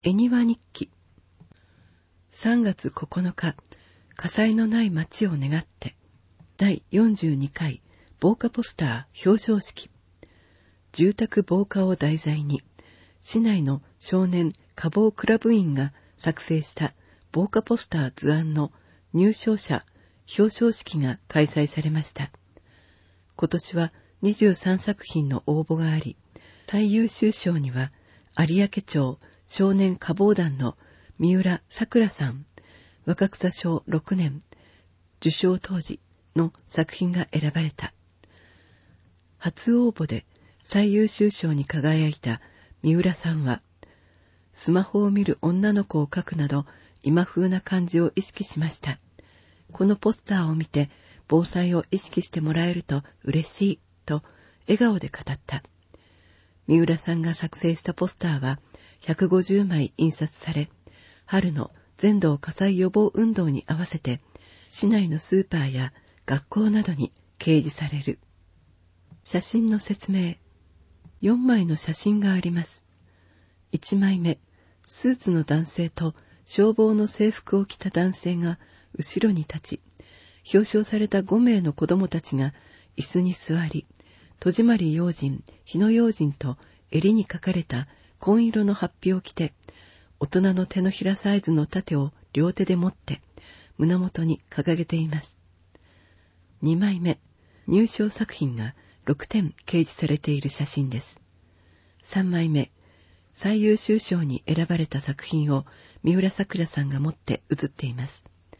絵庭日記。3月9日、火災のない街を願って、第42回防火ポスター表彰式。住宅防火を題材に、市内の少年火防クラブ員が作成した防火ポスター図案の入賞者表彰式が開催されました。今年は23作品の応募があり、最優秀賞には有明町少年火防団の三浦さくらさん、若草賞6年、受賞当時の作品が選ばれた。初応募で最優秀賞に輝いた三浦さんは、スマホを見る女の子を描くなど今風な感じを意識しました。このポスターを見て防災を意識してもらえると嬉しいと笑顔で語った。三浦さんが作成したポスターは150枚印刷され、春の全道火災予防運動に合わせて市内のスーパーや学校などに掲示される。写真の説明。4枚の写真があります。1枚目、スーツの男性と消防の制服を着た男性が後ろに立ち、表彰された5名の子供たちが椅子に座り、戸締まり用心、日野用心と襟に書かれた紺色の法被を着て、大人の手のひらサイズの盾を両手で持って、胸元に掲げています。2枚目、入賞作品が6点掲示されている写真です。3枚目、最優秀賞に選ばれた作品を三浦さくらさんが持って写っています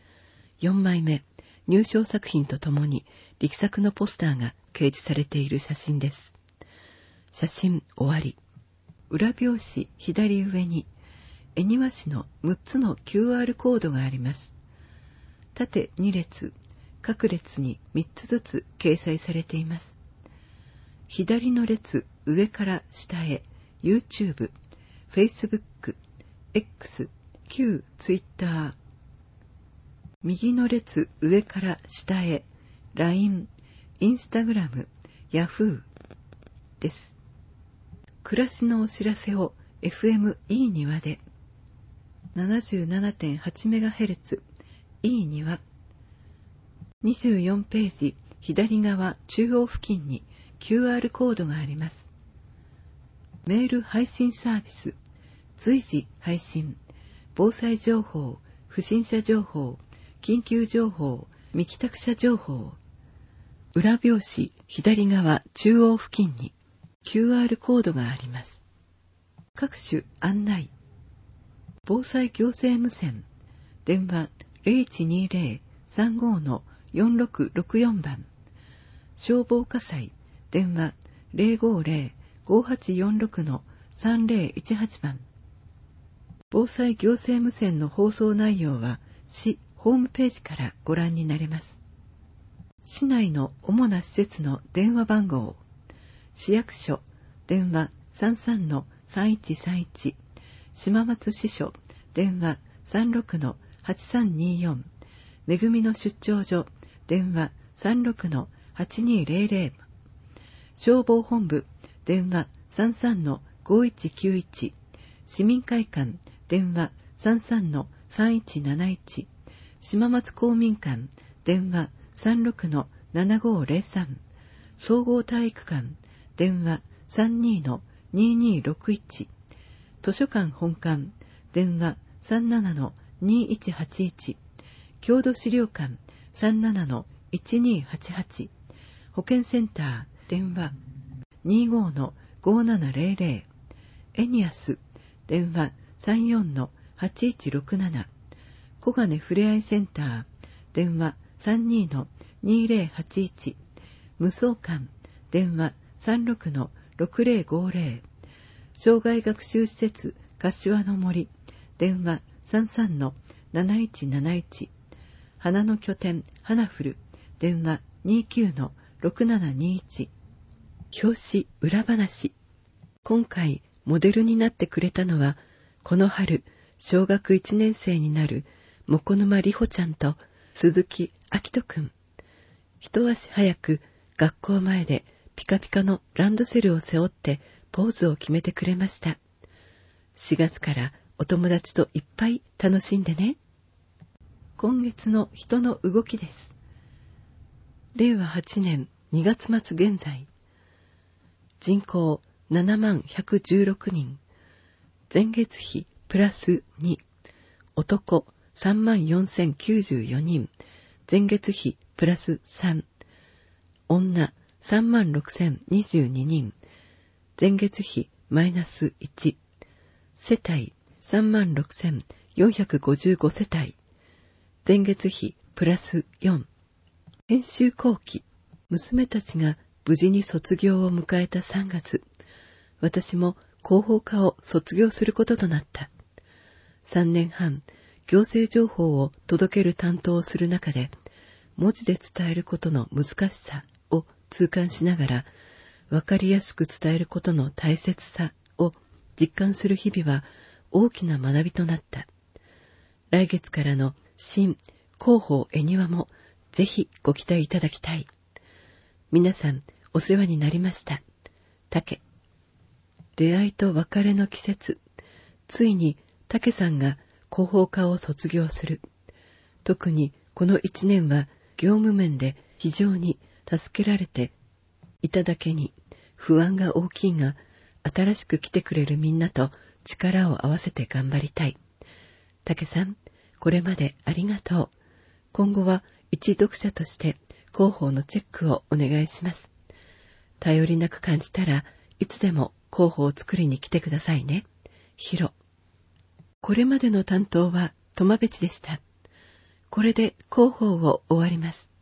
。4枚目、入賞作品とともに力作のポスターが掲示されている写真です。写真終わり。裏表紙左上に恵庭市の6つの QR コードがあります。縦2列、各列に3つずつ掲載されています。左の列上から下へ YouTube、Facebook、X、旧 Twitter。右の列上から下へ LINE、Instagram、Yahoo です。暮らしのお知らせを FM いい庭で 77.8MHz いい庭。24ページ左側中央付近に QR コードがあります。メール配信サービス、随時配信、防災情報、不審者情報、緊急情報、未帰宅者情報。裏表紙左側中央付近に QR コードがあります。各種案内。防災行政無線、電話 0120-35-4664 番。消防火災、電話 050-5846-3018 番。防災行政無線の放送内容は市ホームページからご覧になれます。市内の主な施設の電話番号。市役所、電話 33-3131。島松支所、電話 36-8324。めぐみの出張所、電話 36-8200。消防本部、電話 33-5191。市民会館、電話 33-3171。島松公民館、電話 36-7503。総合体育館、電話 32-2261。図書館本館、電話 37-2181。郷土資料館 37-1288。保健センター、電話 25-5700。エニアス、電話 34-8167。小金ふれあいセンター、電話 32-2081。無双館、電話 36-6050。障害学習施設、柏の森、電話 33-7171。花の拠点、花フル、電話 29-6721。表紙裏話。今回モデルになってくれたのは、この春小学1年生になるも沼里穂ちゃんと鈴木明人くん。一足早く学校前でピカピカのランドセルを背負ってポーズを決めてくれました。4月からお友達といっぱい楽しんでね。今月の人の動きです。令和8年2月末現在、人口7116人、前月比プラス2、男34094人、前月比プラス3、女36022人、前月比マイナス1、世帯36455世帯、前月比プラス4。編集後期、娘たちが無事に卒業を迎えた3月、私も広報課を卒業することとなった。3年半、行政情報を届ける担当をする中で、文字で伝えることの難しさを痛感しながら、わかりやすく伝えることの大切さを実感する日々は大きな学びとなった。来月からの新広報絵庭もぜひご期待いただきたい。皆さんお世話になりました。竹。出会いと別れの季節。ついに竹さんが広報課を卒業する。特にこの1年は業務面で非常に助けられていただけに不安が大きいが、新しく来てくれるみんなと力を合わせて頑張りたい。竹さん、これまでありがとう。今後は一読者として広報のチェックをお願いします。頼りなく感じたらいつでも広報を作りに来てくださいね。ヒロ。これまでの担当はトマベチでした。これで広報を終わります。